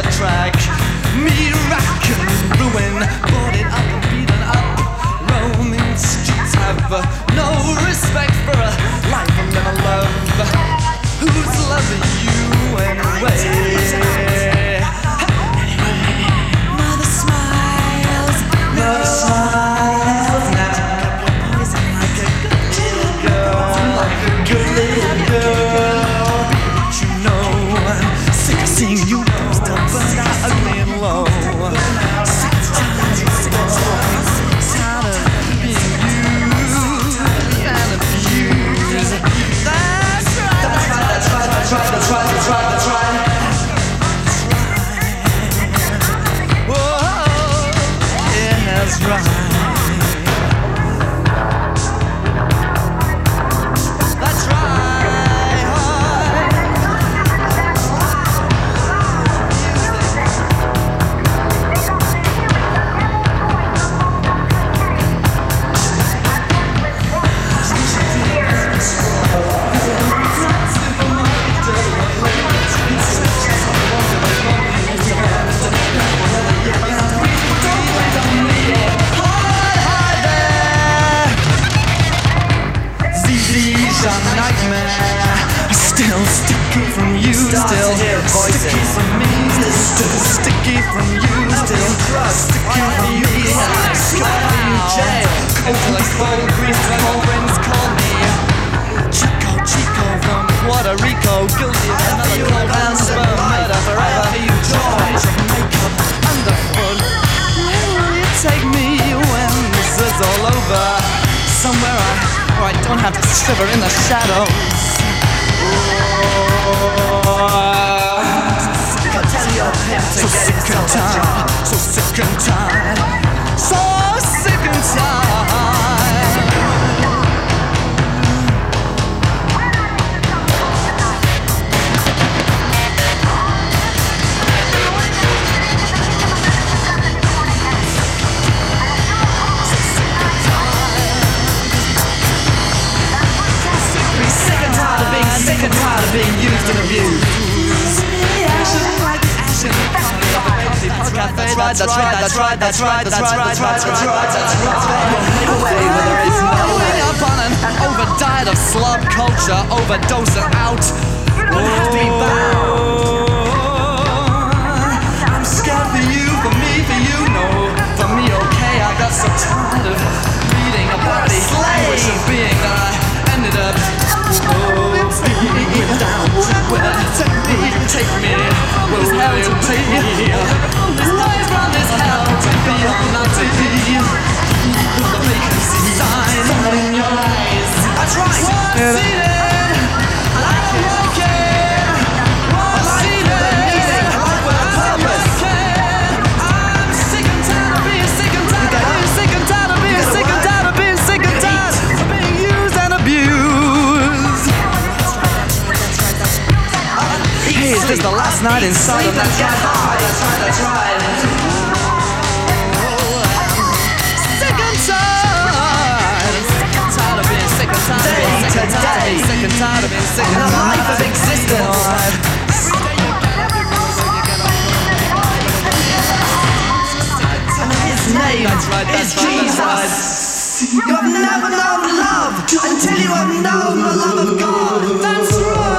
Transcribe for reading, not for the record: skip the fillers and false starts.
the track. Me rack and ruin, bought it up and beaten up. Roaming streets have no respect for a life I'm gonna love. Who's loving you anyway? Mother smiles, mother smiles now. Poison like a good little girl, like a good little girl. You know I'm sick of seeing you bruised up, but ugly and low. Sick of tired of being used and abused. That's right, that's right, that's right, that's right, that's right, that's right, that's right. Whoa, yeah, that's right. That's right. A nightmare, still sticky from you, still sticky from me, still sticky from you, still sticky from me. I'm stuck in jail, cold cold grief, my friends call me Chico from Puerto Rico, guilty of another cold handsome murder forever. You joy, makeup underfoot. Where will you take me when this is all over? Somewhere I don't have to shiver in the shadows. So sick and tired, so sick and tired, so sick and tired. Sick and tired of being used and abused. Ashen like the ashen cafe. That's right, that's right, that's right, that's right, that's right, that's right, that's right. Away where there is no way. Up on an overdiet of slob culture, overdosing out. Be bound. I'm scared for you, for me, for you, no, for me, okay. I got so tired of reading about the language of being that I ended up. Down to where take me, will hell to be. This life from this hell to be or not to be. The vacancy sign in your eyes. That's right. I've seen it. I don't like it. I've seen it. With purpose. I'm sick and tired of being sick and tired of being sick and tired of being sick and tired of being sick and tired of being used and abused. Hey, is this the last night inside of that get high? That's right, that's right. Sick and tired. Sick and tired of being sick and tired of being sick and tired of being sick and tired of being sick and tired. The life of existence. And his name is Jesus. You have never known love until you have known the love of God. That's right.